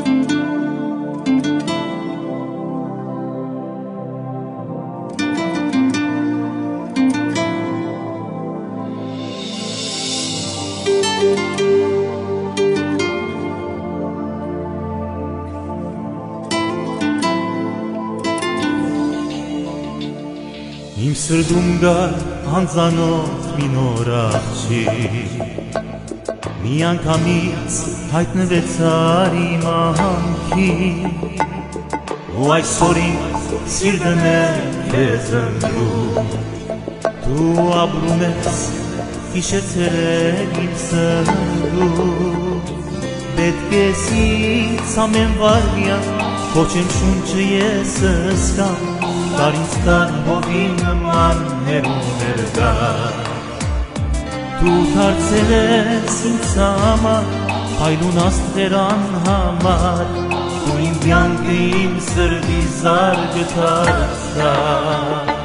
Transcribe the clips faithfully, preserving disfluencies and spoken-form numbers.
Իմ սրդում գար անծանոթ մի նոր աղջիկ, մի անգամից հայտնվեցար իմ անքին, ու այսօր իմ սիրտն է քեզ ընտրում, դու ապրում ես հիշեցրել իմ սրտում, պետք է ինձ ամեն վարյան քոչեմ շունչը ես ըսկամ, Dar ինձ տան հովի նման հերուներ գար, դու դարձել ես ինձ համար, հայլուն աստղեր անհամար, դու իմ կյանքը իմ սրտի զարգը դարձար։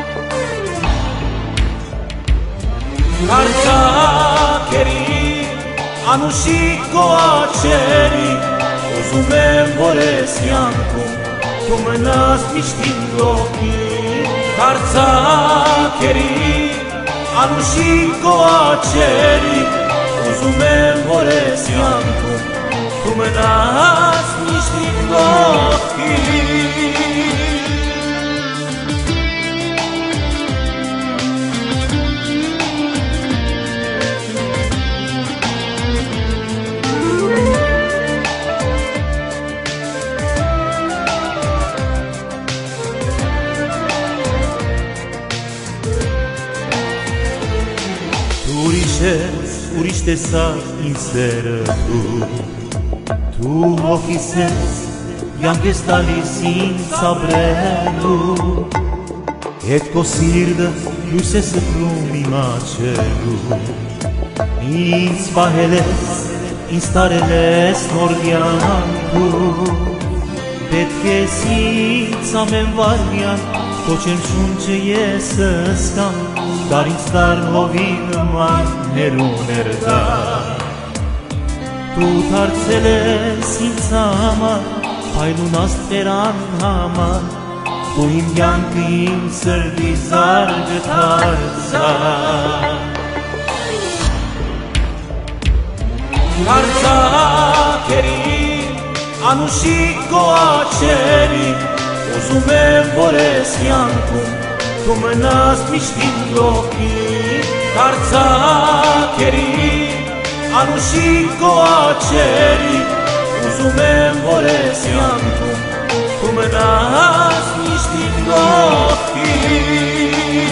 Արձակերի անուշիկ քո աչքերի, ուզում եմ որ ես կյանքում դու մնաս միշտ իմ կողքին, արձակերի անուշիկ քո աչքերի, ուզում եմ որ ես կյանքում դու մնաս միշտ իմ կողքին։ Ուրիշ տեսար իմ սերը դու, դու հոգիս ես, յանք ես տալիս ինձ ապրելու, հետ քո սիրտը լույս է սփռում իմ աչքերում, ինձ պահել ես, ինձ տարել ես նոր կյանքում, պետք է ինձ ամեն վարյան քոչեմ շունչը ես ըսկամ, Dar ինձ տար հովի նման հերուներ գար, դու դարձել ես ինձ համար, հայլուն աստղեր անհամար, դու իմ կյանքը իմ սրտի զարգը դարձար։ Արձակերի անուշիկ քո աչքերի, ուզում եմ որ ես կյանքում դու մնաս միշտ իմ կողքին, արձակերի անուշիկ քո աչքերի, ուզում եմ որ ես կյանքում դու մնաս միշտ իմ կողքին։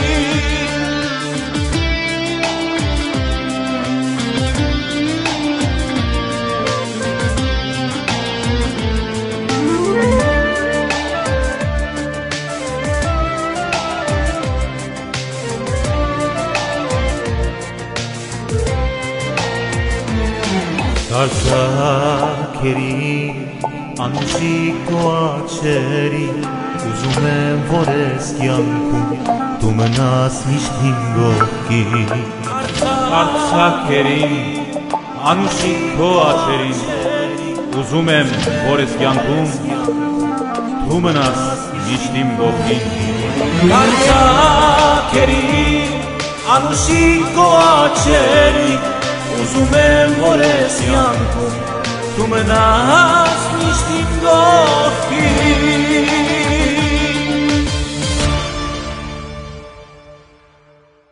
Արձակերի անուշիկ քո աչքերի, ուզում եմ որ ես կյանքում դու մնաս միշտ իմ կողքին, արձակերի անուշիկ քո աչքերի, ուզում եմ որ ես կյանքում դու մնաս միշտ իմ կողքին, արձակերի անուշիկ քո աչքերի, Ուզում եմ որ ես կյանքում դու մնաս